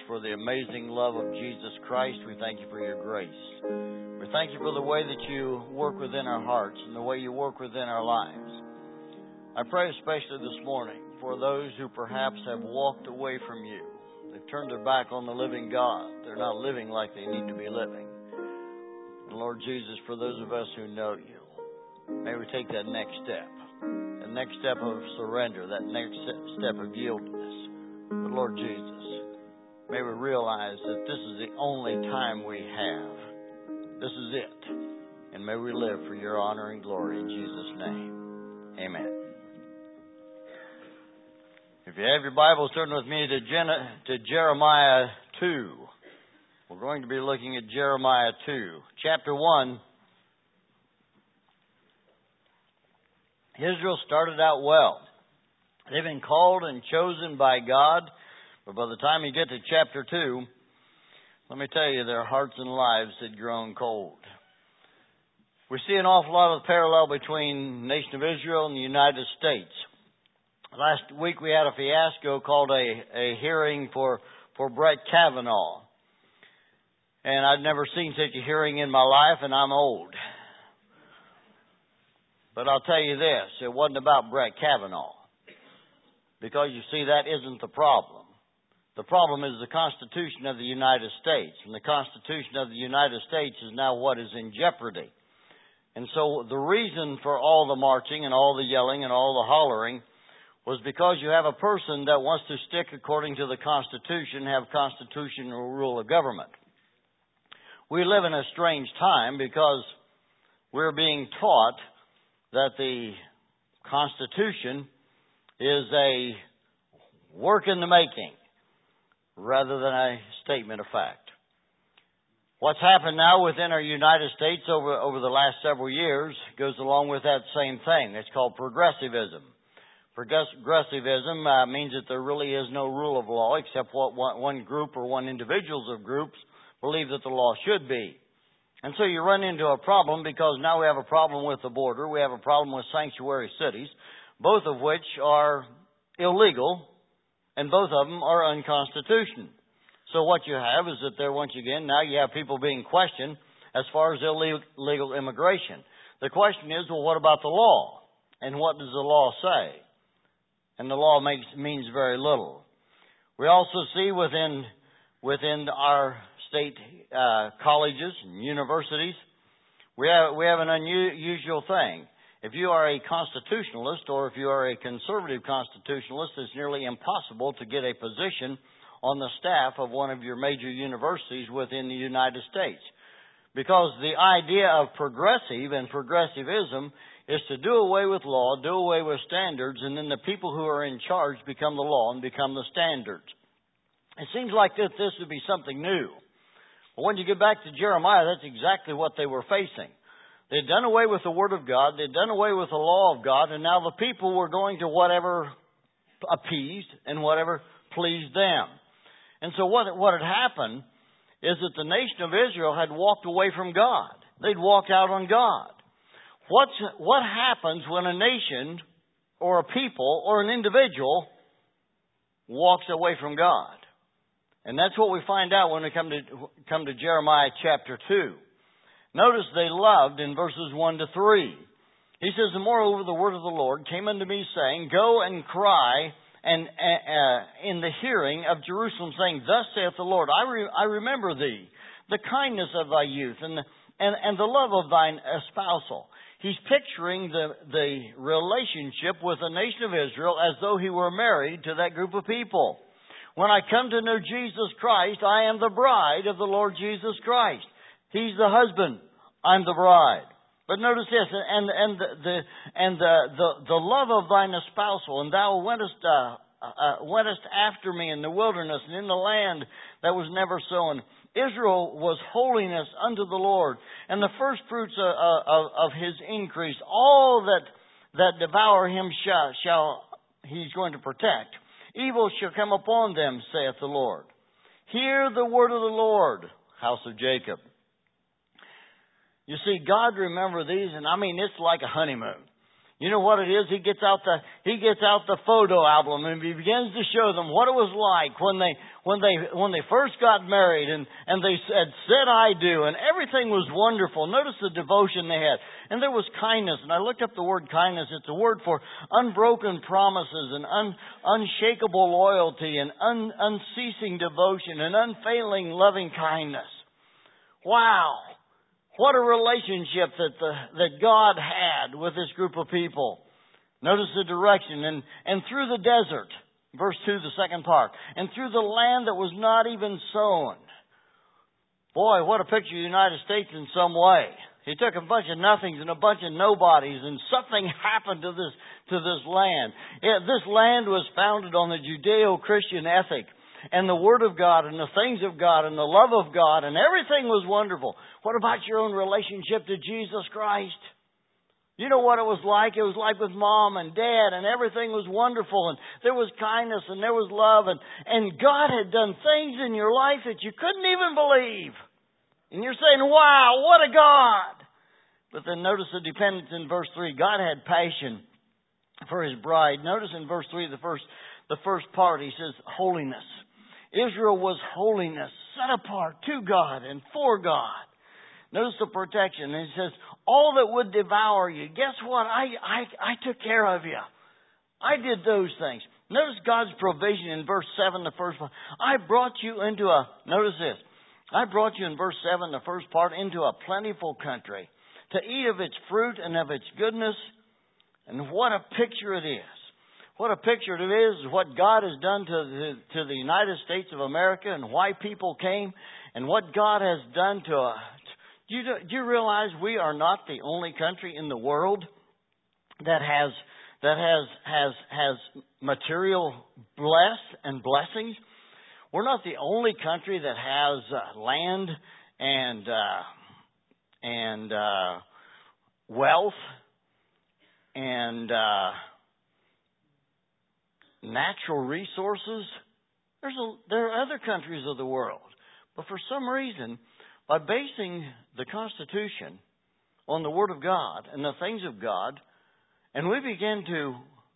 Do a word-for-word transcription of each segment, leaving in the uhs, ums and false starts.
for the amazing love of Jesus Christ. We thank you for your grace. We thank you for the way that you work within our hearts and the way you work within our lives. I pray especially this morning for those who perhaps have walked away from you. They've turned their back on the living God. They're not living like they need to be living. And Lord Jesus, for those of us who know you, may we take that next step. The next step of surrender, that next step of yieldedness. But Lord Jesus, may we realize that this is the only time we have. This is it. And may we live for your honor and glory in Jesus' name. Amen. If you have your Bibles, turn with me to, Gen- to Jeremiah two. We're going to be looking at Jeremiah two. Chapter one. Israel started out well. They've been called and chosen by God, but by the time you get to chapter two, let me tell you, their hearts and lives had grown cold. We see an awful lot of parallel between the nation of Israel and the United States. Last week we had a fiasco called a, a hearing for, for Brett Kavanaugh. And I'd never seen such a hearing in my life, and I'm old. But I'll tell you this, it wasn't about Brett Kavanaugh. Because you see, that isn't the problem. The problem is the Constitution of the United States. And the Constitution of the United States is now what is in jeopardy. And so the reason for all the marching and all the yelling and all the hollering was because you have a person that wants to stick according to the Constitution, have constitutional rule of government. We live in a strange time because we're being taught that the Constitution is a work in the making rather than a statement of fact. What's happened now within our United States over, over the last several years goes along with that same thing. It's called progressivism. Progressivism uh, means that there really is no rule of law except what one, one group or one individuals of groups believe that the law should be. And so you run into a problem because now we have a problem with the border. We have a problem with sanctuary cities, both of which are illegal, and both of them are unconstitutional. So what you have is that there, once again, now you have people being questioned as far as illegal immigration. The question is, well, what about the law? And what does the law say? And the law makes, means very little. We also see within, within our state uh, colleges and universities, we have, we have an unusual thing. If you are a constitutionalist or if you are a conservative constitutionalist, it's nearly impossible to get a position on the staff of one of your major universities within the United States. Because the idea of progressive and progressivism is to do away with law, do away with standards, and then the people who are in charge become the law and become the standards. It seems like this, this would be something new. But when you get back to Jeremiah, that's exactly what they were facing. They'd done away with the Word of God. They'd done away with the law of God. And now the people were going to whatever appeased and whatever pleased them. And so what, what had happened is that the nation of Israel had walked away from God. They'd walked out on God. What's, what happens when a nation or a people or an individual walks away from God? And that's what we find out when we come to, come to Jeremiah chapter two. Notice they loved in verses one to three. He says, and moreover, the word of the Lord came unto me, saying, go and cry and uh, in the hearing of Jerusalem, saying, thus saith the Lord, I, re- I remember thee, the kindness of thy youth, and the, and, and the love of thine espousal. He's picturing the, the relationship with the nation of Israel as though he were married to that group of people. When I come to know Jesus Christ, I am the bride of the Lord Jesus Christ. He's the husband. I'm the bride. But notice this, and and the, the and the, the the love of thine espousal, and thou wentest uh, uh, wentest after me in the wilderness and in the land that was never sown. Israel was holiness unto the Lord, and the first fruits of, of, of his increase. All that that devour him shall shall he's going to protect. Evil shall come upon them, saith the Lord. Hear the word of the Lord, house of Jacob. You see, God remember these, and I mean, it's like a honeymoon. You know what it is? He gets out the he gets out the photo album and he begins to show them what it was like when they when they when they first got married and, and they said, said I do, and everything was wonderful. Notice the devotion they had. And there was kindness, and I looked up the word kindness. It's a word for unbroken promises and un, unshakable loyalty and un, unceasing devotion and unfailing loving kindness. Wow. What a relationship that the, that God had with this group of people. Notice the direction. And, and through the desert, verse two, the second part, and through the land that was not even sown. Boy, what a picture of the United States in some way. He took a bunch of nothings and a bunch of nobodies, and something happened to this, to this land. It, this land was founded on the Judeo-Christian ethic and the Word of God and the things of God and the love of God, and everything was wonderful. What about your own relationship to Jesus Christ? You know what it was like? It was like with Mom and Dad, and everything was wonderful, and there was kindness, and there was love, and, and God had done things in your life that you couldn't even believe. And you're saying, wow, what a God! But then notice the dependence in verse three. God had passion for His bride. Notice in verse three, the first, the first part, He says, holiness. Israel was holiness, set apart to God and for God. Notice the protection. And He says, all that would devour you, guess what? I, I, I took care of you. I did those things. Notice God's provision in verse seven, the first part. I brought you into a, notice this. I brought you in verse seven, the first part, into a plentiful country to eat of its fruit and of its goodness. And what a picture it is. What a picture it is, what God has done to the, to the United States of America and why people came and what God has done to us. Do you, do you realize we are not the only country in the world that has that has has has material bless and blessings? We're not the only country that has uh, land and uh, and uh, wealth and uh, natural resources. There's a, there are other countries of the world. But for some reason, by basing the Constitution on the Word of God and the things of God, and we begin to,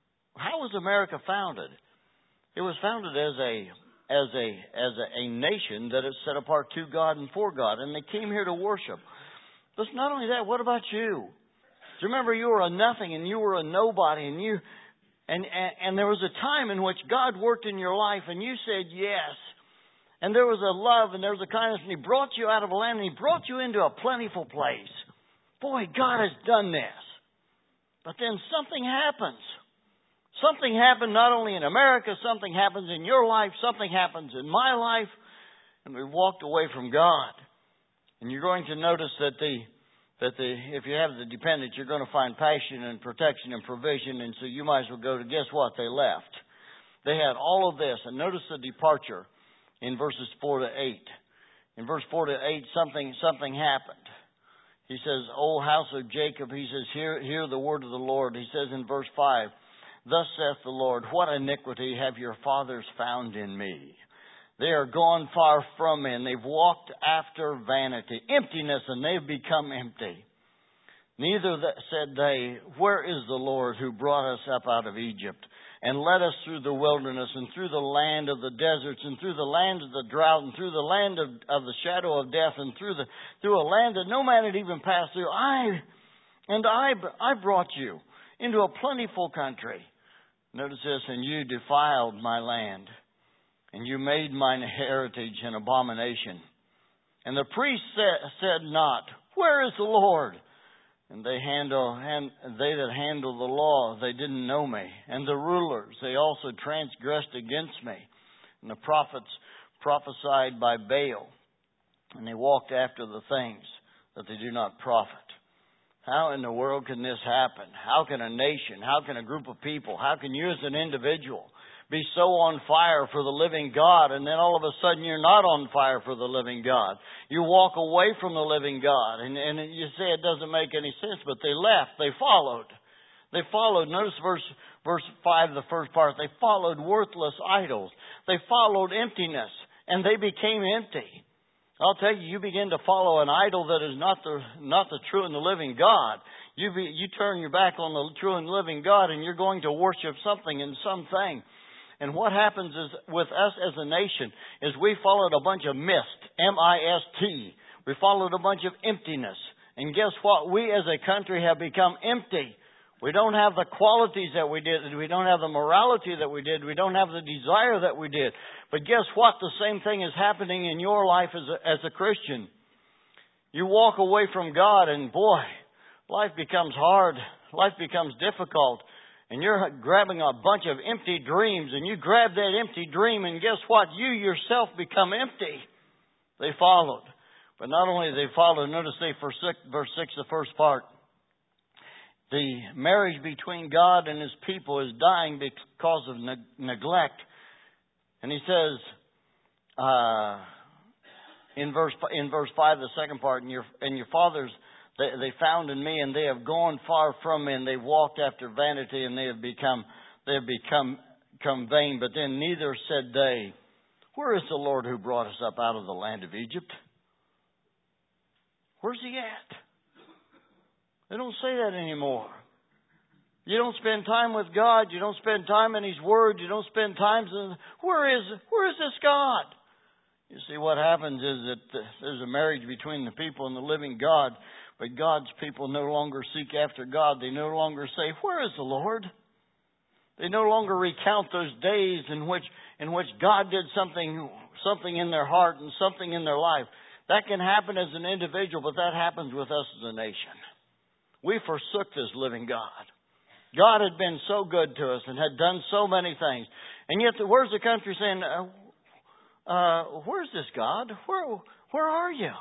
how was America founded? It was founded as a as a as a, a nation that is set apart to God and for God, and they came here to worship. But not only that, what about you? Do you remember you were a nothing and you were a nobody, and you and, and and there was a time in which God worked in your life, and you said yes. And there was a love and there was a kindness, and He brought you out of a land, and He brought you into a plentiful place. Boy, God has done this. But then something happens. Something happened not only in America, something happens in your life, something happens in my life, and we walked away from God. And you're going to notice that the that the if you have the dependence, you're going to find passion and protection and provision, and so you might as well go to, guess what? They left. They had all of this, and notice the departure in verses four to eight. In verse four to eight, something something happened. He says, O house of Jacob, he says, hear, hear the word of the Lord. He says in verse five, thus saith the Lord, what iniquity have your fathers found in me? They are gone far from me, and they've walked after vanity, emptiness, and they've become empty. Neither said they, where is the Lord who brought us up out of Egypt, and led us through the wilderness, and through the land of the deserts, and through the land of the drought, and through the land of, of the shadow of death, and through the through a land that no man had even passed through? I and I I brought you into a plentiful country. Notice this, and you defiled my land, and you made mine heritage an abomination. And the priests said, said not, where is the Lord? And they handle, and they that handle the law, they didn't know me. And the rulers, they also transgressed against me. And the prophets prophesied by Baal, and they walked after the things that they do not profit. How in the world can this happen? How can a nation, how can a group of people, how can you as an individual be so on fire for the living God, and then all of a sudden you're not on fire for the living God? You walk away from the living God, and, and you say it doesn't make any sense, but they left. They followed. They followed. Notice verse verse five, the first part. They followed worthless idols. They followed emptiness, and they became empty. I'll tell you, you begin to follow an idol that is not the not the true and the living God. You be, you turn your back on the true and living God, and you're going to worship something and something. And what happens is with us as a nation is we followed a bunch of mist, M I S T. We followed a bunch of emptiness. And guess what? We as a country have become empty. We don't have the qualities that we did. We don't have the morality that we did. We don't have the desire that we did. But guess what? The same thing is happening in your life as a, as a Christian. You walk away from God and boy, life becomes hard. Life becomes difficult. And you're grabbing a bunch of empty dreams, and you grab that empty dream, and guess what? You yourself become empty. They followed. But not only they followed, notice they forsook, verse six, the first part. The marriage between God and His people is dying because of ne- neglect. And He says, uh, in verse in verse five, the second part, and your and your fathers they, they found in me, and they have gone far from me, and they walked after vanity, and they have become they have become, become vain. But then neither said they, where is the Lord who brought us up out of the land of Egypt? Where's He at? They don't say that anymore. You don't spend time with God. You don't spend time in His Word. You don't spend time in... Where is, where is this God? You see, what happens is that there's a marriage between the people and the living God, but God's people no longer seek after God. They no longer say, where is the Lord? They no longer recount those days in which in which God did something something in their heart and something in their life. That can happen as an individual, but that happens with us as a nation. We forsook this living God. God had been so good to us and had done so many things. And yet, where's the country saying, uh, uh, where's this God? Where, where are you?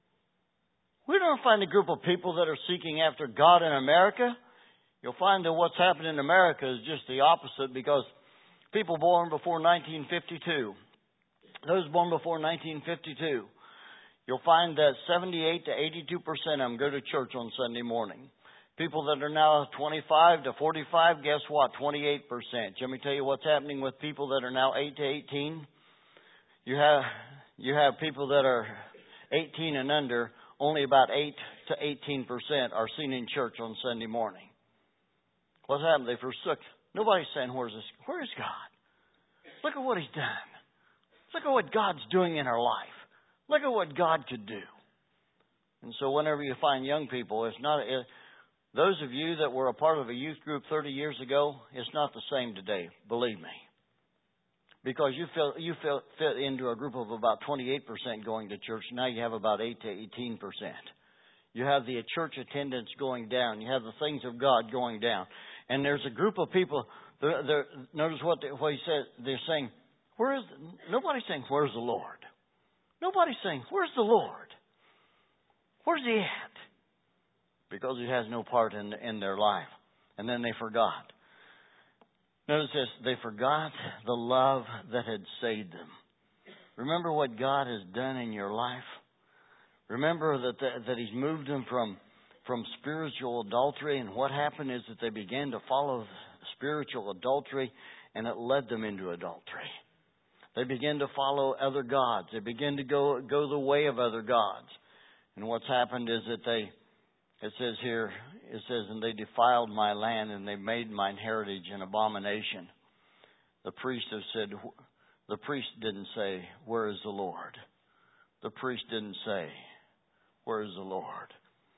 We don't find a group of people that are seeking after God in America. You'll find that what's happened in America is just the opposite, because people born before nineteen fifty-two, those born before nineteen fifty-two, you'll find that seventy-eight to eighty-two percent of them go to church on Sunday morning. People that are now twenty-five to forty-five, guess what? twenty-eight percent. Let me tell you what's happening with people that are now eight to eighteen. You have, you have people that are eighteen and under, only about eight to eighteen percent are seen in church on Sunday morning. What's happened? They forsook. Nobody's saying, where's this? Where is God? Look at what He's done. Look at what God's doing in our life. Look at what God could do. And so whenever you find young people, it's not... It, those of you that were a part of a youth group thirty years ago, it's not the same today, believe me. Because you feel, you feel, fit into a group of about twenty-eight percent going to church. Now you have about eight to eighteen percent. You have the church attendance going down. You have the things of God going down. And there's a group of people, they're, they're, notice what, they, what he said, they're saying, where is, nobody's saying, where's the Lord? Nobody's saying, where's the Lord? Where's He at? Because He has no part in, in their life. And then they forgot. Notice this, they forgot the love that had saved them. Remember what God has done in your life? Remember that the, that He's moved them from, from spiritual adultery, and what happened is that they began to follow spiritual adultery, and it led them into adultery. They began to follow other gods. They began to go, go the way of other gods. And what's happened is that they... It says here, it says, and they defiled my land, and they made mine heritage an abomination. The priest have said, the priest didn't say, where is the Lord? The priest didn't say, where is the Lord?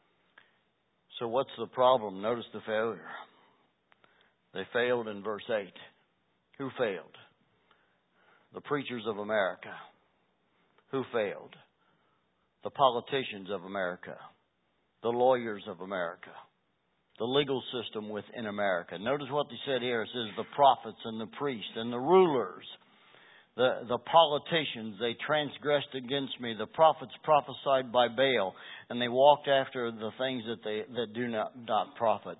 So what's the problem? Notice the failure. They failed in verse eight. Who failed? The preachers of America. Who failed? The politicians of America. The lawyers of America, the legal system within America. Notice what they said here. It says the prophets and the priests and the rulers, the, the politicians, they transgressed against me. The prophets prophesied by Baal, and they walked after the things that they that do not, not profit.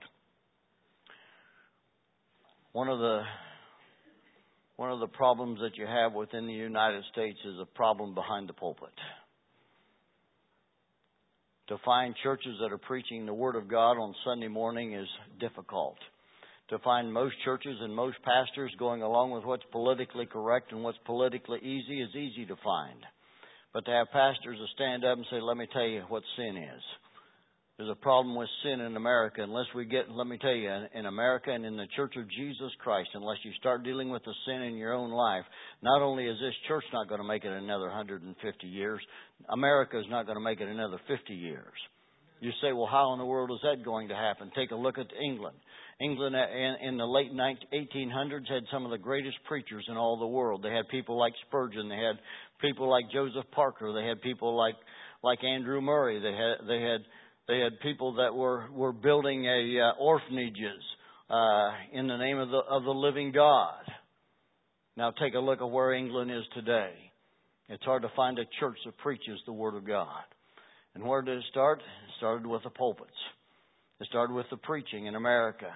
One of the one of the problems that you have within the United States is a problem behind the pulpit. To find churches that are preaching the Word of God on Sunday morning is difficult. To find most churches and most pastors going along with what's politically correct and what's politically easy is easy to find. But to have pastors to stand up and say, let me tell you what sin is. There's a problem with sin in America. Unless we get, let me tell you, in America and in the Church of Jesus Christ, unless you start dealing with the sin in your own life, not only is this church not going to make it another one hundred fifty years, America is not going to make it another fifty years. You say, well, how in the world is that going to happen? Take a look at England. England in, in the late eighteen hundreds had some of the greatest preachers in all the world. They had people like Spurgeon. They had people like Joseph Parker. They had people like like Andrew Murray. They had they had they had people that were were building a uh, orphanages uh, in the name of the of the living God. Now take a look at where England is today. It's hard to find a church that preaches the Word of God. And where did it start? It started with the pulpits. It started with the preaching in America.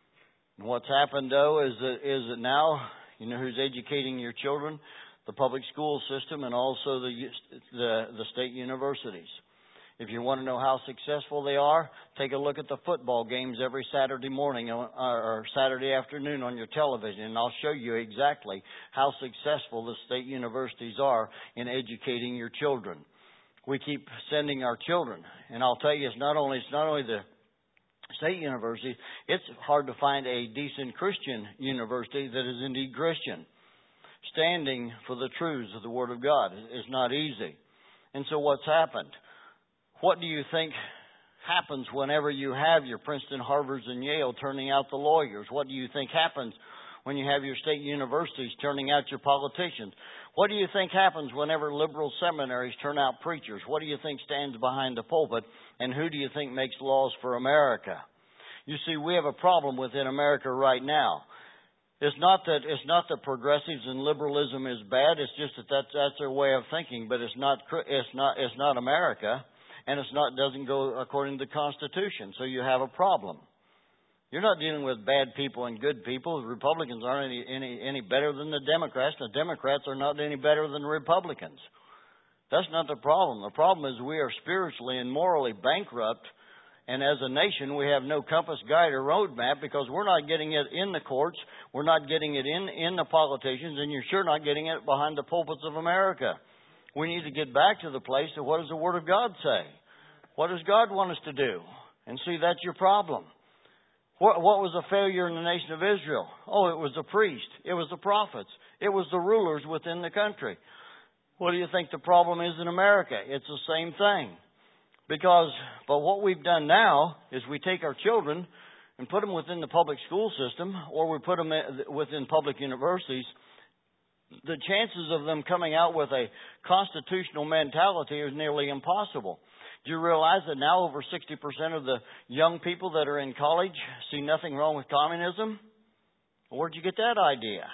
And what's happened, though, is that, is that now, you know who's educating your children? The public school system and also the, the, the state universities. If you want to know how successful they are, take a look at the football games every Saturday morning or Saturday afternoon on your television, and I'll show you exactly how successful the state universities are in educating your children. We keep sending our children, and I'll tell you, it's not only it's not only the state university, it's hard to find a decent Christian university that is indeed Christian. Standing for the truths of the Word of God is not easy. And so what's happened? What do you think happens whenever you have your Princeton, Harvards, and Yale turning out the lawyers? What do you think happens when you have your state universities turning out your politicians? What do you think happens whenever liberal seminaries turn out preachers? What do you think stands behind the pulpit? And who do you think makes laws for America? You see, we have a problem within America right now. It's not that it's not that progressives and liberalism is bad. It's just that that's, that's their way of thinking. But it's not it's not it's not America, and it's not doesn't go according to the Constitution. So you have a problem. You're not dealing with bad people and good people. The Republicans aren't any, any, any better than the Democrats. The Democrats are not any better than the Republicans. That's not the problem. The problem is we are spiritually and morally bankrupt. And as a nation, we have no compass, guide, or roadmap because we're not getting it in the courts. We're not getting it in, in the politicians. And you're sure not getting it behind the pulpits of America. We need to get back to the place of what does the Word of God say? What does God want us to do? And see, that's your problem. What, what was the failure in the nation of Israel? Oh, it was the priest. It was the prophets. It was the rulers within the country. What do you think the problem is in America? It's the same thing. Because, but what we've done now is we take our children and put them within the public school system, or we put them within public universities. The chances of them coming out with a constitutional mentality is nearly impossible. Do you realize that now over sixty percent of the young people that are in college see nothing wrong with communism? Where'd you get that idea?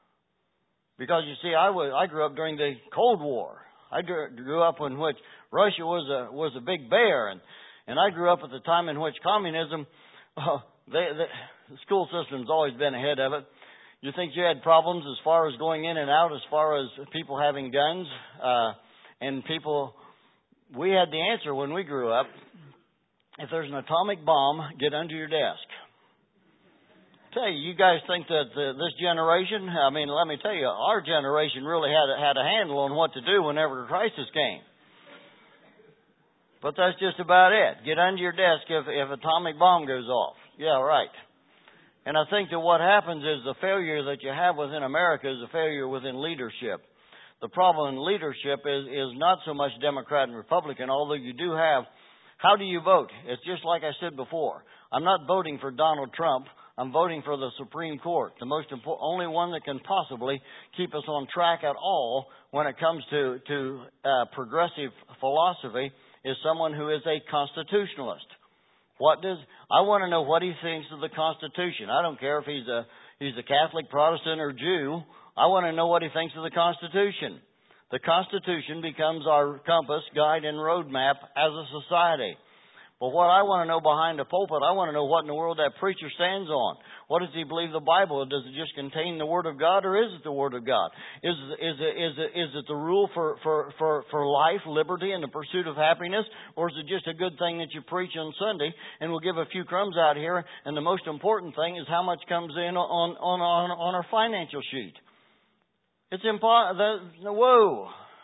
Because you see, I was I grew up during the Cold War. I grew up in which Russia was a was a big bear, and and I grew up at the time in which communism, uh, they, they, the school system's always been ahead of it. You think you had problems as far as going in and out, as far as people having guns, uh, and people. We had the answer when we grew up. If there's an atomic bomb, get under your desk. Tell you, you guys think that the, this generation, I mean, let me tell you, our generation really had a, had a handle on what to do whenever a crisis came. But that's just about it. Get under your desk if, if atomic bomb goes off. Yeah, right. And I think that what happens is the failure that you have within America is a failure within leadership. The problem in leadership is, is not so much Democrat and Republican, although you do have, how do you vote? It's just like I said before. I'm not voting for Donald Trump. I'm voting for the Supreme Court, the most important, only one that can possibly keep us on track at all when it comes to, to uh, progressive philosophy is someone who is a constitutionalist. What does, I want to know what he thinks of the Constitution. I don't care if he's a, he's a Catholic, Protestant, or Jew. I want to know what he thinks of the Constitution. The Constitution becomes our compass, guide, and roadmap as a society. But what I want to know behind the pulpit, I want to know what in the world that preacher stands on. What does he believe the Bible? Does it just contain the Word of God, or is it the Word of God? Is is it is it is it the rule for for for for life, liberty, and the pursuit of happiness, or is it just a good thing that you preach on Sunday and we'll give a few crumbs out here? And the most important thing is how much comes in on on on, on our financial sheet. It's impossible. Whoa.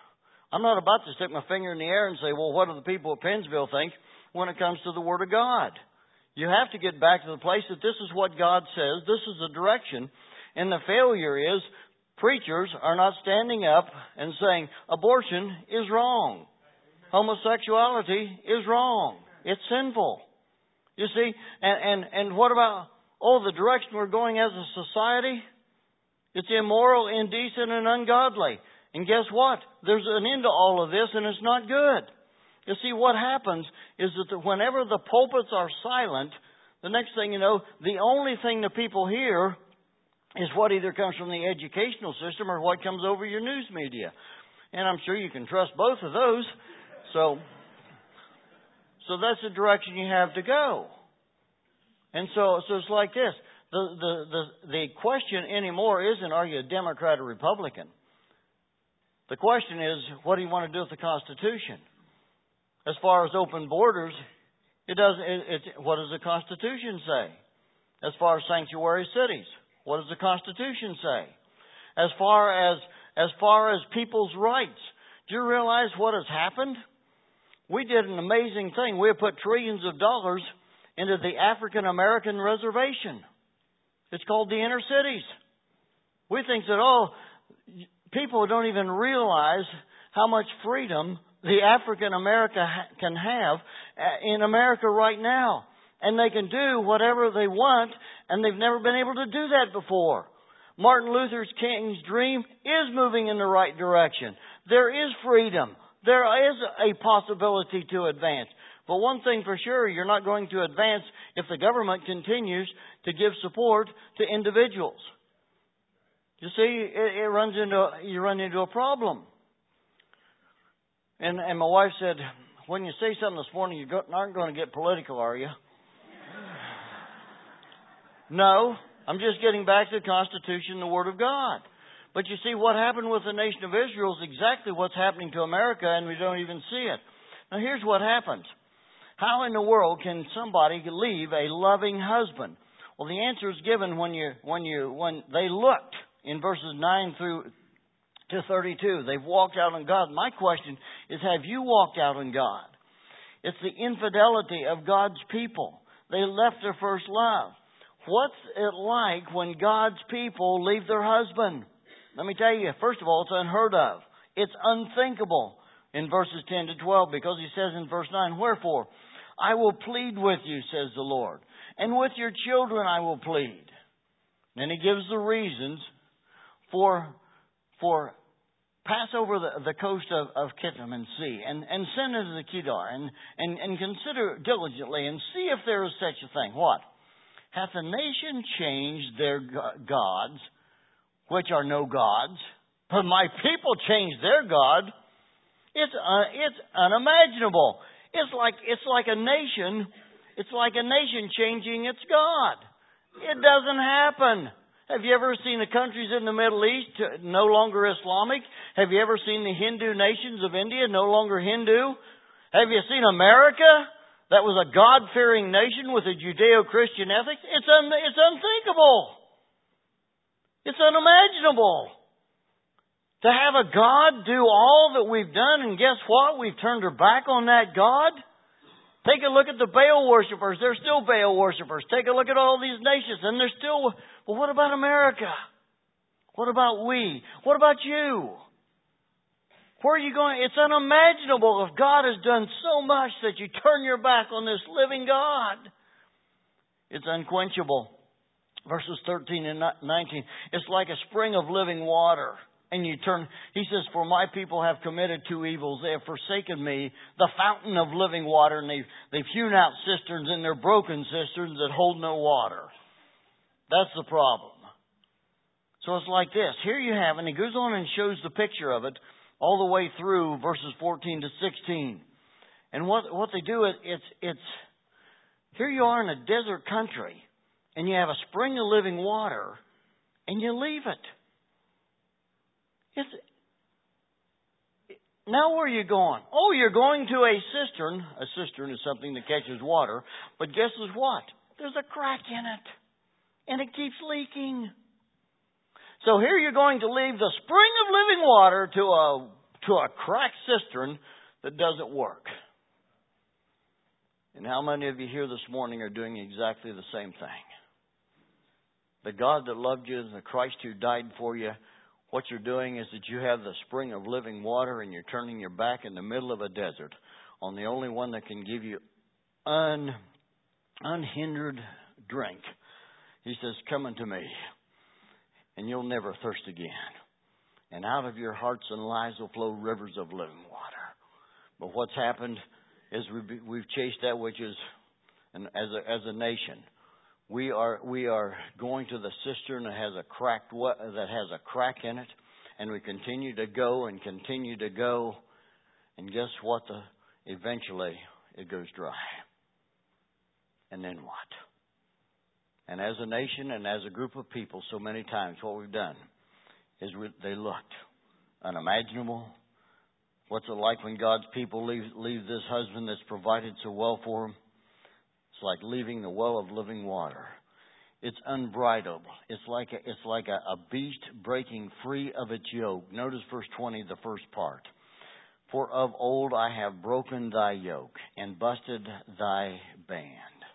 I'm not about to stick my finger in the air and say, well, what do the people of Pennsville think when it comes to the Word of God? You have to get back to the place that this is what God says, this is the direction, and the failure is preachers are not standing up and saying, abortion is wrong. Homosexuality is wrong. It's sinful. You see, and, and, and what about, oh, the direction we're going as a society? It's immoral, indecent, and ungodly. And guess what? There's an end to all of this, and it's not good. You see, what happens is that whenever the pulpits are silent, the next thing you know, the only thing the people hear is what either comes from the educational system or what comes over your news media. And I'm sure you can trust both of those. So, so that's the direction you have to go. And so, so it's like this. The, the, the, the question anymore isn't, are you a Democrat or Republican? The question is, what do you want to do with the Constitution? As far as open borders, it doesn't. It, it, what does the Constitution say? As far as sanctuary cities, what does the Constitution say? As far as as far as people's rights, do you realize what has happened? We did an amazing thing. We have put trillions of dollars into the African American reservation. It's called the inner cities. We think that oh. People don't even realize how much freedom the African America can have in America right now. And they can do whatever they want, and they've never been able to do that before. Martin Luther King's dream is moving in the right direction. There is freedom. There is a possibility to advance. But one thing for sure, you're not going to advance if the government continues to give support to individuals. You see, it, it runs into you run into a problem. And and my wife said, when you say something this morning, you aren't going to get political, are you? No, I'm just getting back to the Constitution, the Word of God. But you see, what happened with the nation of Israel is exactly what's happening to America, and we don't even see it. Now, here's what happens. How in the world can somebody leave a loving husband? Well, the answer is given when you when you when they looked. In verses nine through to thirty-two, they've walked out on God. My question is, have you walked out on God? It's the infidelity of God's people. They left their first love. What's it like when God's people leave their husband? Let me tell you, first of all, it's unheard of. It's unthinkable in verses ten to twelve, because he says in verse nine, wherefore, I will plead with you, says the Lord, and with your children I will plead. And he gives the reasons for for pass over the, the coast of, of Kittim and see, and, and send into the Kedar, and, and, and consider diligently, and see if there is such a thing. What? Hath a nation changed their gods, which are no gods, but my people changed their God? It's uh, it's unimaginable. It's like it's like a nation. It's like a nation changing its God. It doesn't happen. Have you ever seen the countries in the Middle East no longer Islamic? Have you ever seen the Hindu nations of India no longer Hindu? Have you seen America, that was a God-fearing nation with a Judeo-Christian ethic? It's un- it's unthinkable. It's unimaginable. To have a God do all that we've done, and guess what? We've turned our back on that God. Take a look at the Baal worshipers. They're still Baal worshipers. Take a look at all these nations, and they're still... Well, what about America? What about we? What about you? Where are you going? It's unimaginable if God has done so much that you turn your back on this living God. It's unquenchable. Verses thirteen and nineteen. It's like a spring of living water. And you turn, he says, for my people have committed two evils. They have forsaken me, the fountain of living water, and they've, they've hewn out cisterns, and they're broken cisterns that hold no water. That's the problem. So it's like this. Here you have, and he goes on and shows the picture of it all the way through verses fourteen to sixteen. And what, what they do, it, it's, it's, here you are in a desert country, and you have a spring of living water, and you leave it. It's, now where are you going? Oh, you're going to a cistern. A cistern is something that catches water. But guess what? There's a crack in it. And it keeps leaking. So here you're going to leave the spring of living water to a, to to a cracked cistern that doesn't work. And how many of you here this morning are doing exactly the same thing? The God that loved you and the Christ who died for you, what you're doing is that you have the spring of living water and you're turning your back in the middle of a desert on the only one that can give you un, unhindered drink. He says, come unto me, and you'll never thirst again. And out of your hearts and lives will flow rivers of living water. But what's happened is we've, we've chased that which is, and as a, as a nation, we are we are going to the cistern that has a cracked that has a crack in it, and we continue to go and continue to go, and guess what? The eventually it goes dry. And then what? And as a nation and as a group of people, so many times what we've done is we, they looked unimaginable. What's it like when God's people leave, leave this husband that's provided so well for them? It's like leaving the well of living water. It's unbridled. It's like a, it's like a, a beast breaking free of its yoke. Notice verse twenty, the first part. For of old I have broken thy yoke and busted thy band.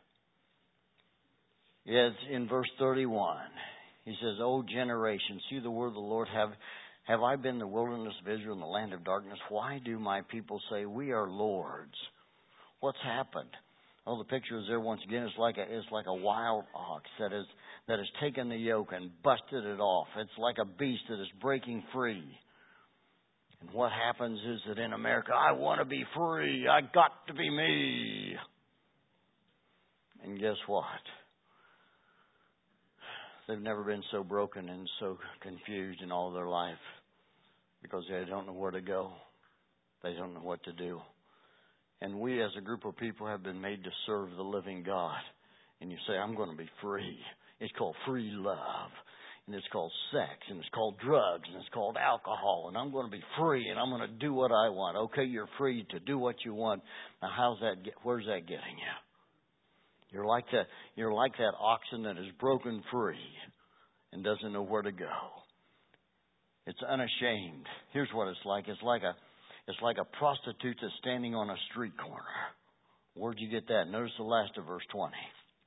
Yes, in verse thirty-one, he says, O generation, see the word of the Lord, have have I been the wilderness of Israel in the land of darkness? Why do my people say, we are lords? What's happened? Oh, the picture is there once again. It's like a it's like a wild ox that is that has taken the yoke and busted it off. It's like a beast that is breaking free. And what happens is that in America, I want to be free. I got to be me. And guess what? They've never been so broken and so confused in all their life because they don't know where to go. They don't know what to do. And we as a group of people have been made to serve the living God. And you say, I'm going to be free. It's called free love. And it's called sex. And it's called drugs. And it's called alcohol. And I'm going to be free. And I'm going to do what I want. Okay, you're free to do what you want. Now, how's that? Get, where's that getting you? You're like that. You're like that oxen that is broken free and doesn't know where to go. It's unashamed. Here's what it's like. It's like a It's like a prostitute that's standing on a street corner. Where'd you get that? Notice the last of verse twenty.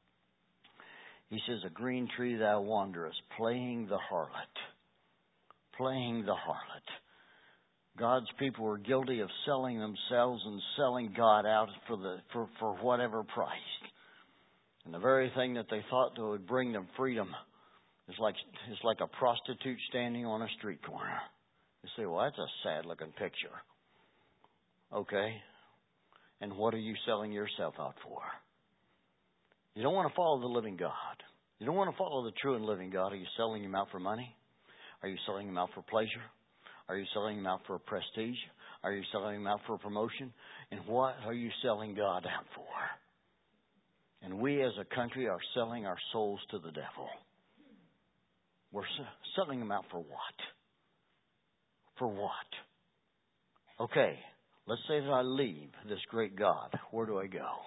He says, a green tree thou wanderest, playing the harlot. Playing the harlot. God's people were guilty of selling themselves and selling God out for the for, for whatever price. And the very thing that they thought that would bring them freedom is like it's like a prostitute standing on a street corner. You say, well, that's a sad looking picture. Okay. And what are you selling yourself out for? You don't want to follow the living God. You don't want to follow the true and living God. Are you selling him out for money? Are you selling him out for pleasure? Are you selling him out for prestige? Are you selling him out for promotion? And what are you selling God out for? And we as a country are selling our souls to the devil. We're selling them out for what? For what? Okay, let's say that I leave this great God. Where do I go?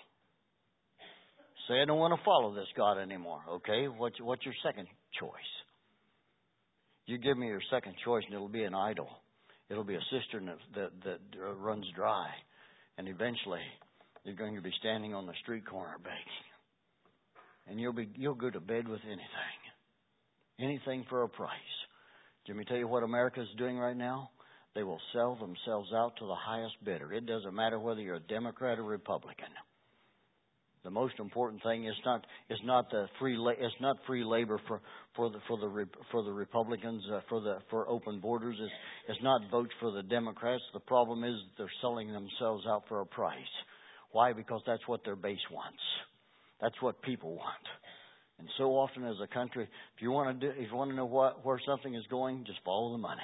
Say I don't want to follow this God anymore. Okay, what's, what's your second choice? You give me your second choice and it'll be an idol. It'll be a cistern that, that, that runs dry. And eventually you're going to be standing on the street corner begging. And you'll be you'll go to bed with anything. Anything for a price. Let me tell you what America is doing right now. They will sell themselves out to the highest bidder. It doesn't matter whether you're a Democrat or Republican. The most important thing is not is not the free la- it's not free labor for for the for the for the Republicans uh, for the for open borders. It's it's not votes for the Democrats. The problem is they're selling themselves out for a price. Why? Because that's what their base wants. That's what people want. And so often as a country, if you want to do, if you want to know what where something is going, just follow the money.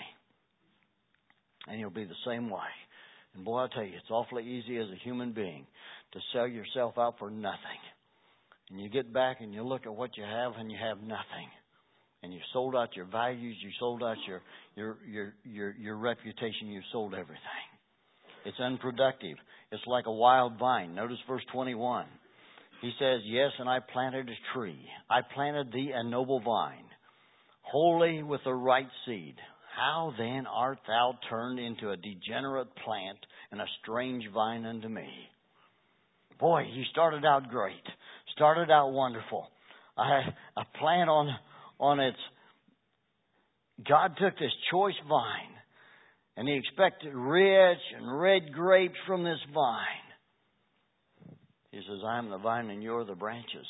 And you'll be the same way. And boy, I tell you, it's awfully easy as a human being to sell yourself out for nothing. And you get back and you look at what you have and you have nothing. And you sold out your values, you sold out your your your your, your reputation, you sold everything. It's unproductive. It's like a wild vine. Notice verse twenty-one. He says, yes, and I planted a tree. I planted thee a noble vine, wholly with the right seed. How then art thou turned into a degenerate plant and a strange vine unto me? Boy, he started out great. Started out wonderful. A, a plant on, on its... God took this choice vine and He expected rich and red grapes from this vine. He says, I am the vine and you're the branches.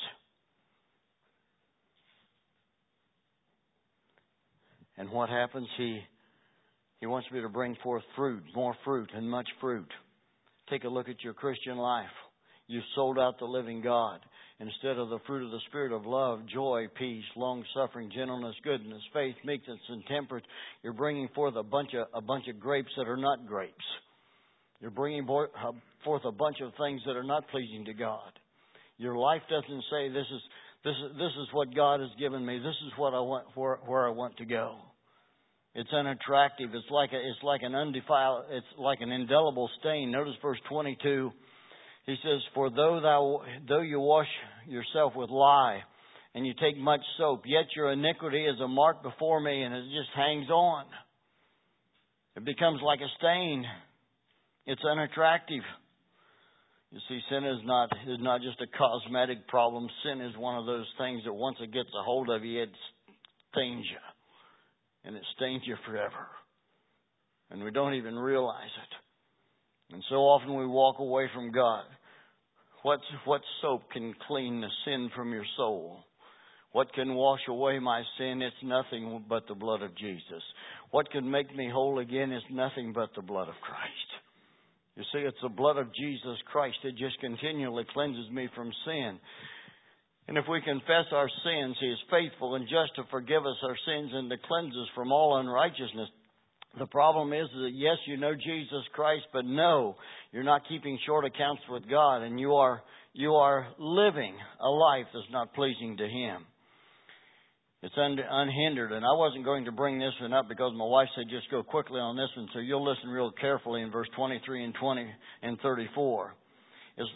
And what happens? He He wants me to bring forth fruit, more fruit and much fruit. Take a look at your Christian life. You've sold out the living God. Instead of the fruit of the Spirit of love, joy, peace, long-suffering, gentleness, goodness, faith, meekness, and temperance, you're bringing forth a bunch of a bunch of grapes that are not grapes. You're bringing forth a bunch of things that are not pleasing to God. Your life doesn't say, this is this is this is what God has given me. This is what I want, where where I want to go. It's unattractive. It's like a, it's like an undefiled. It's like an indelible stain. Notice verse twenty-two. He says, "For though thou though you wash yourself with lye, and you take much soap, yet your iniquity is a mark before me, and it just hangs on. It becomes like a stain. It's unattractive." You see, sin is not is not just a cosmetic problem. Sin is one of those things that once it gets a hold of you, it stains you. And it stains you forever. And we don't even realize it. And so often we walk away from God. What's, what soap can clean the sin from your soul? What can wash away my sin? It's nothing but the blood of Jesus. What can make me whole again is nothing but the blood of Christ. You see, it's the blood of Jesus Christ that just continually cleanses me from sin. And if we confess our sins, He is faithful and just to forgive us our sins and to cleanse us from all unrighteousness. The problem is that, yes, you know Jesus Christ, but no, you're not keeping short accounts with God, and you are you are living a life that's not pleasing to Him. It's un- unhindered, and I wasn't going to bring this one up because my wife said just go quickly on this one, so you'll listen real carefully in verse twenty-three and twenty and thirty-four. Is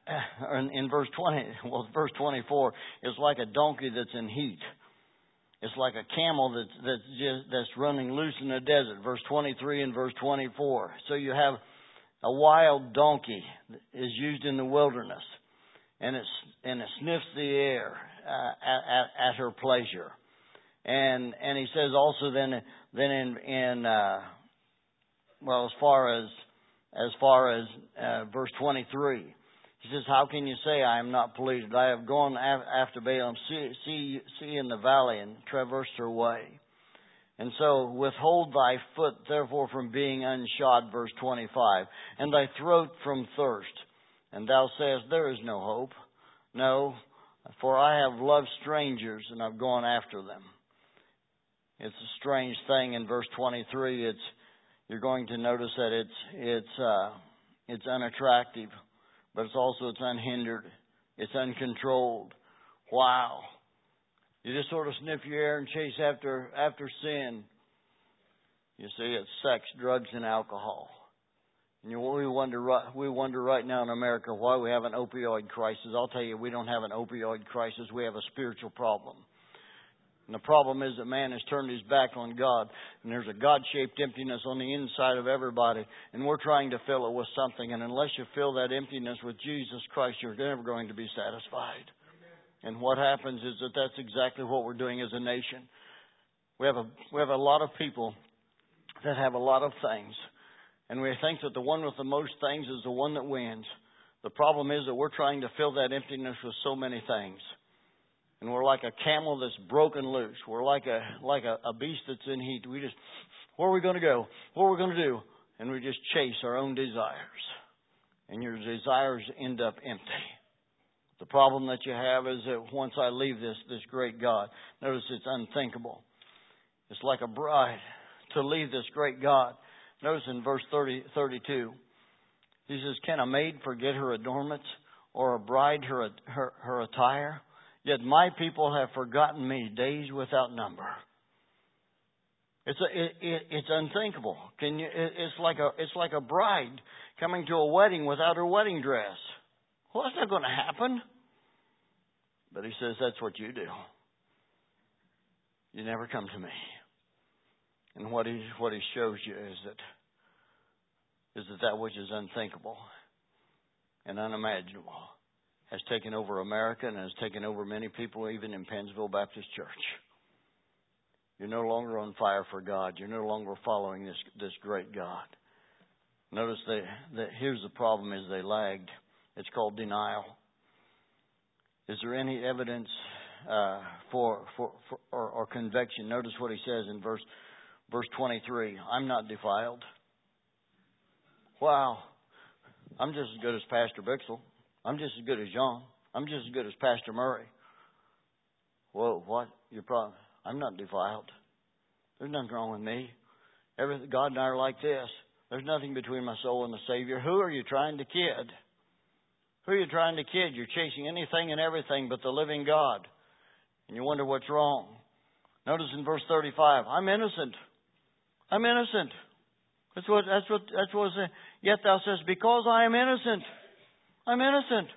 in verse twenty, well, verse twenty-four is like a donkey that's in heat. It's like a camel that's that's just that's running loose in the desert. Verse twenty-three and verse twenty-four. So you have a wild donkey that is used in the wilderness, and it's and it sniffs the air uh, at, at, at her pleasure. And and he says also then then in in uh, well as far as as far as uh, verse twenty-three. He says, how can you say I am not polluted? I have gone after Balaam, see, see, see in the valley, and traversed her way. And so, withhold thy foot, therefore, from being unshod, verse twenty-five, and thy throat from thirst. And thou sayest, there is no hope. No, for I have loved strangers, and I've gone after them. It's a strange thing in verse twenty-three. It's you're going to notice that it's it's uh, it's unattractive. But it's also, it's unhindered. It's uncontrolled. Wow. You just sort of sniff your air and chase after after sin. You see, it's sex, drugs, and alcohol. And you, we wonder we wonder right now in America why we have an opioid crisis. I'll tell you, we don't have an opioid crisis. We have a spiritual problem. And the problem is that man has turned his back on God. And there's a God-shaped emptiness on the inside of everybody. And we're trying to fill it with something. And unless you fill that emptiness with Jesus Christ, you're never going to be satisfied. And what happens is that that's exactly what we're doing as a nation. We have a, we have a lot of people that have a lot of things. And we think that the one with the most things is the one that wins. The problem is that we're trying to fill that emptiness with so many things. And we're like a camel that's broken loose. We're like a like a, a beast that's in heat. We just, where are we going to go? What are we going to do? And we just chase our own desires. And your desires end up empty. The problem that you have is that once I leave this, this great God, notice it's unthinkable. It's like a bride to leave this great God. Notice in verse thirty, thirty-two, he says, can a maid forget her adornments, or a bride her her, her attire? Yet my people have forgotten me days without number. It's a, it, it, it's unthinkable. Can you? It, it's like a it's like a bride coming to a wedding without her wedding dress. Well, that's not going to happen. But he says that's what you do. You never come to me. And what he what he shows you is that is that that which is unthinkable and unimaginable has taken over America and has taken over many people, even in Pennsville Baptist Church. You're no longer on fire for God. You're no longer following this this great God. Notice that, that here's the problem: is they lagged. It's called denial. Is there any evidence uh, for for, for or, or conviction? Notice what he says in verse verse twenty-three. I'm not defiled. Wow, I'm just as good as Pastor Bixel. I'm just as good as John. I'm just as good as Pastor Murray. Whoa, what? You're probably, I'm not defiled. There's nothing wrong with me. Everything, God and I are like this. There's nothing between my soul and the Savior. Who are you trying to kid? Who are you trying to kid? You're chasing anything and everything but the living God. And you wonder what's wrong. Notice in verse thirty-five, I'm innocent. I'm innocent. That's what, that's what, that's what it says. Yet thou says, because I am innocent. I'm innocent.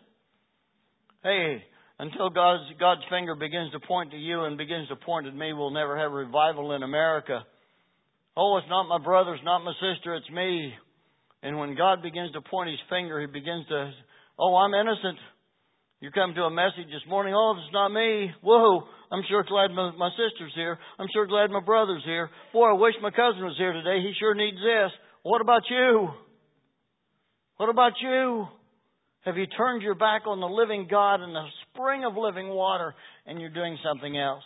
Hey, until God's, God's finger begins to point to you and begins to point at me, we'll never have revival in America. Oh, it's not my brother, it's not my sister, it's me. And when God begins to point His finger, He begins to, oh, I'm innocent. You come to a message this morning, oh, it's not me. Whoa, I'm sure glad my, my sister's here. I'm sure glad my brother's here. Boy, I wish my cousin was here today. He sure needs this. What about you? What about you? Have you turned your back on the living God and the spring of living water, and you're doing something else?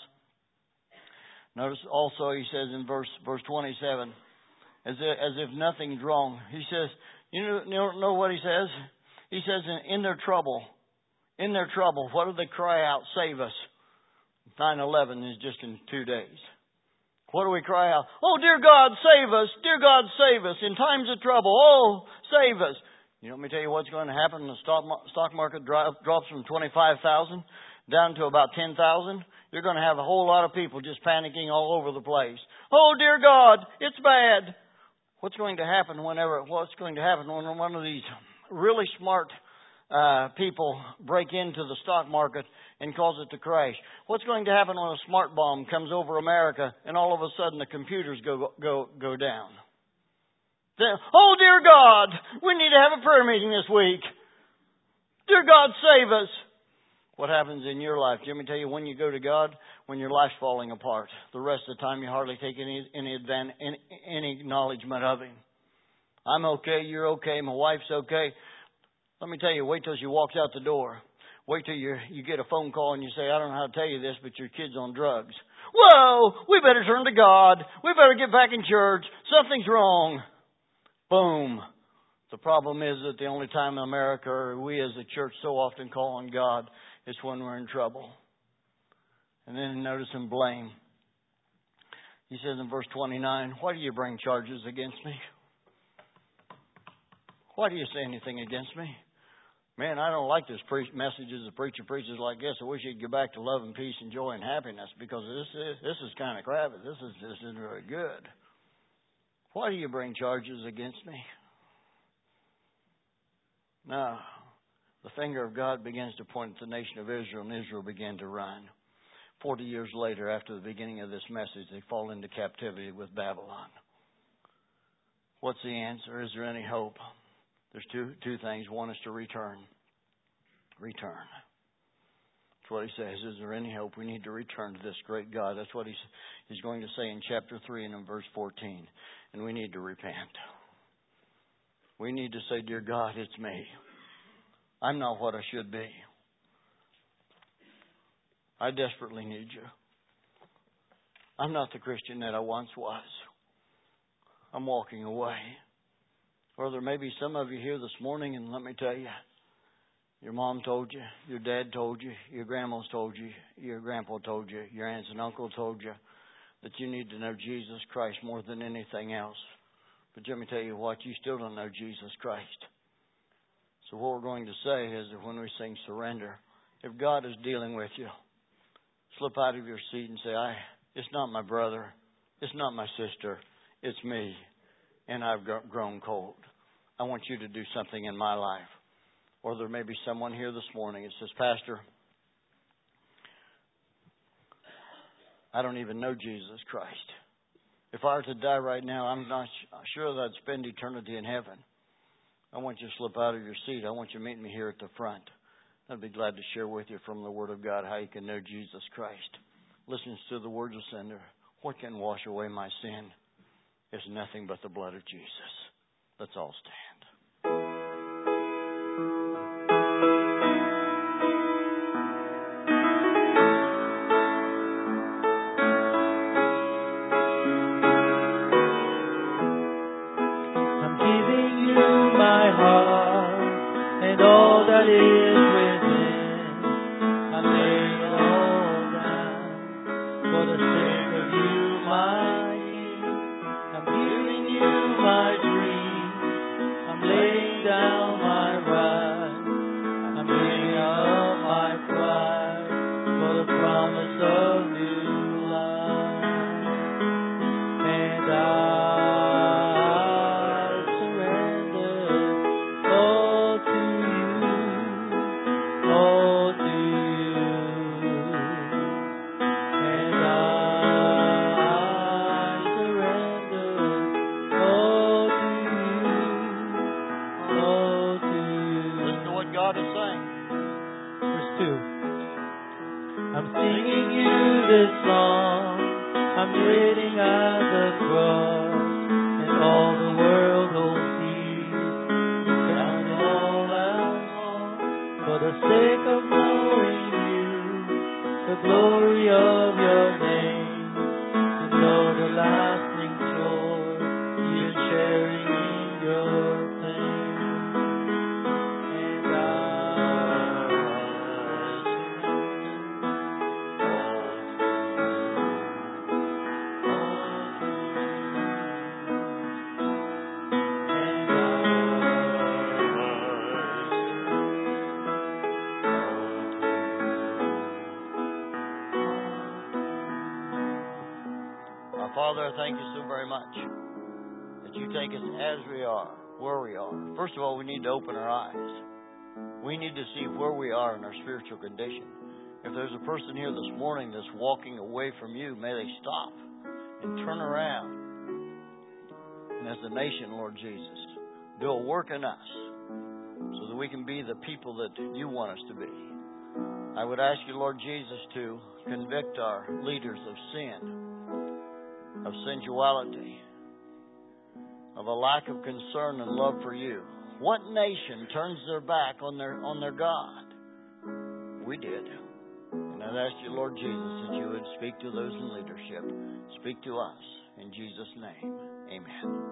Notice also he says in verse verse twenty-seven, as if, as if nothing's wrong. He says, you know, you don't know what he says? He says, in, in their trouble, in their trouble, what do they cry out? Save us. nine eleven is just in two days. What do we cry out? Oh, dear God, save us. Dear God, save us. In times of trouble, oh, save us. You know, let me tell you what's going to happen when the stock, stock market drop, drops from twenty-five thousand down to about ten thousand. You're going to have a whole lot of people just panicking all over the place. Oh, dear God, it's bad. What's going to happen whenever, what's going to happen when one of these really smart uh, people break into the stock market and cause it to crash? What's going to happen when a smart bomb comes over America and all of a sudden the computers go, go, go down? Then, oh, dear God, we need to have a prayer meeting this week. Dear God, save us. What happens in your life? Let me tell you, when you go to God, when your life's falling apart, the rest of the time you hardly take any any, advantage, any, any acknowledgement of Him. I'm okay, you're okay, my wife's okay. Let me tell you, wait till she walks out the door. Wait till you you get a phone call and you say, I don't know how to tell you this, but your kid's on drugs. Whoa, we better turn to God. We better get back in church. Something's wrong. Boom. The problem is that the only time in America, or we as a church so often call on God, is when we're in trouble. And then notice him blame. He says in verse twenty-nine, why do you bring charges against me? Why do you say anything against me? Man, I don't like this pre- messages the preacher preaches like this. I wish he'd go back to love and peace and joy and happiness, because this is, this is kind of crappy. This is, this isn't very good. Why do you bring charges against me? Now, the finger of God begins to point at the nation of Israel, and Israel began to run. Forty years later, after the beginning of this message, they fall into captivity with Babylon. What's the answer? Is there any hope? There's two two things. One is to return. Return. That's what he says. Is there any hope? We need to return to this great God. That's what he's, he's going to say in chapter three and in verse fourteen. And we need to repent. We need to say, dear God, it's me. I'm not what I should be. I desperately need you. I'm not the Christian that I once was. I'm walking away. Or there may be some of you here this morning, and let me tell you, your mom told you, your dad told you, your grandma's told you, your grandpa told you, your aunts and uncle told you that you need to know Jesus Christ more than anything else. But let me tell you what, you still don't know Jesus Christ. So what we're going to say is that when we sing surrender, if God is dealing with you, slip out of your seat and say, I, it's not my brother, it's not my sister, it's me, and I've grown cold. I want you to do something in my life. Or there may be someone here this morning that says, Pastor, I don't even know Jesus Christ. If I were to die right now, I'm not sure that I'd spend eternity in heaven. I want you to slip out of your seat. I want you to meet me here at the front. I'd be glad to share with you from the Word of God how you can know Jesus Christ. Listen to the words of Sender. What can wash away my sin? It's nothing but the blood of Jesus. Let's all stand. I'm giving you my heart and all that is within. I lay it all down for the sake of you, my King. I'm giving you my dreams. I'm laying down my rights. I'm giving up my pride for the promise of new life. And I surrender all to you, all to you. And I surrender all to you, all to you. Listen to what God is saying. Verse two. I'm singing you this song. I'm waiting at the cross, and all the world will see. Count it all as lost for the sake of knowing you, the glory of your name, to know the lasting joy you're sharing in your pain. And I Our Father, I thank you so very much that you take us as we are, where we are. First of all, we need to open our eyes. We need to see where we are in our spiritual condition. If there's a person here this morning that's walking away from you, may they stop and turn around. And as a nation, Lord Jesus, do a work in us so that we can be the people that you want us to be. I would ask you, Lord Jesus, to convict our leaders of sin, of sensuality, of a lack of concern and love for you. What nation turns their back on their on their God? We did. And I'd ask you, Lord Jesus, that you would speak to those in leadership. Speak to us. In Jesus' name, amen.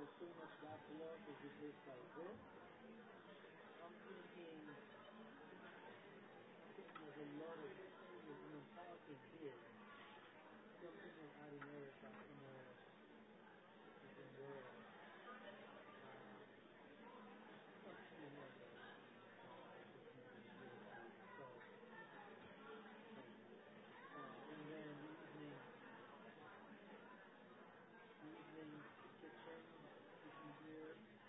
they pretty much got to us is it just like this? I'm thinking, I think there's a lot of things, you know, talking here. Something that I don't know if I can know is in there. Uh, you know, so, uh, and then evening, evening kitchen, you can hear.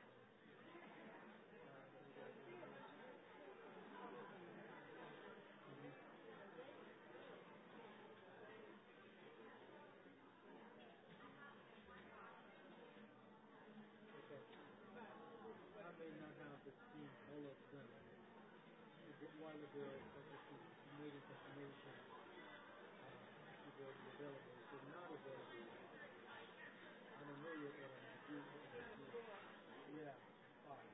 I may not have the seen all of them. A while ago, I was made information uh, to be available. So not available. I don't know yet what I'm going to do. Yeah, five.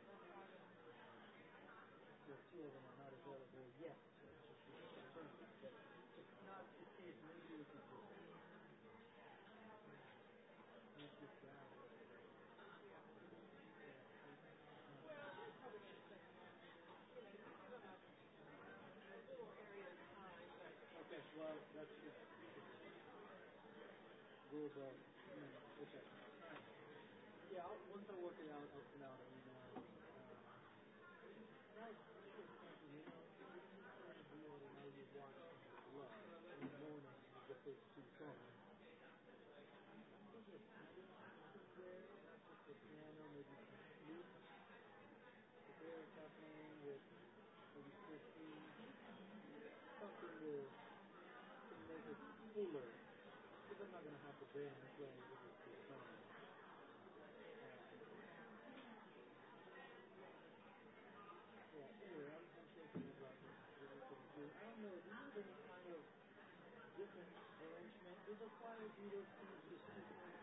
So two of them are not available yet. But it's not the case. Maybe we can do it. Let's just grab it. Okay, well, that's just go above. Mm, okay. Alright. Yeah, I'll, once I work it out, I'll send out an email. Uh, that's something, you know, you know, you watch love in the morning with the first two songs. There's a something there, not just the piano, maybe some flute. The lyrics are playing with maybe fifteen. Something to, to make it fuller. Because I'm not going to have the band playing with this two songs. Yeah, anyway, I'm, I'm thinking about this. What we can do. I don't know, do you have any kind of different arrangement? Does the choir do those things just different?